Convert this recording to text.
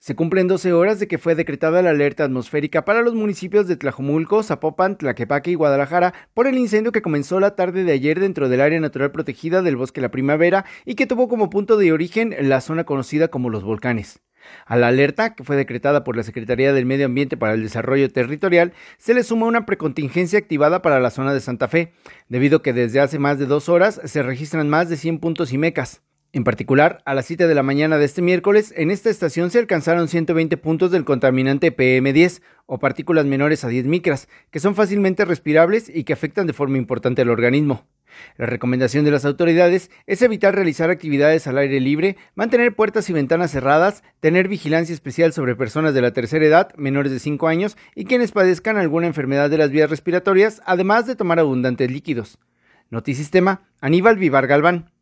Se cumplen 12 horas de que fue decretada la alerta atmosférica para los municipios de Tlajomulco, Zapopan, Tlaquepaque y Guadalajara por el incendio que comenzó la tarde de ayer dentro del área natural protegida del Bosque La Primavera y que tuvo como punto de origen la zona conocida como Los Volcanes. A la alerta, que fue decretada por la Secretaría del Medio Ambiente para el Desarrollo Territorial, se le suma una precontingencia activada para la zona de Santa Fe, debido a que desde hace más de 2 horas se registran más de 100 puntos IMECAS. En particular, a las 7 de la mañana de este miércoles, en esta estación se alcanzaron 120 puntos del contaminante PM10, o partículas menores a 10 micras, que son fácilmente respirables y que afectan de forma importante al organismo. La recomendación de las autoridades es evitar realizar actividades al aire libre, mantener puertas y ventanas cerradas, tener vigilancia especial sobre personas de la tercera edad, menores de 5 años y quienes padezcan alguna enfermedad de las vías respiratorias, además de tomar abundantes líquidos. Notisistema, Aníbal Vivar Galván.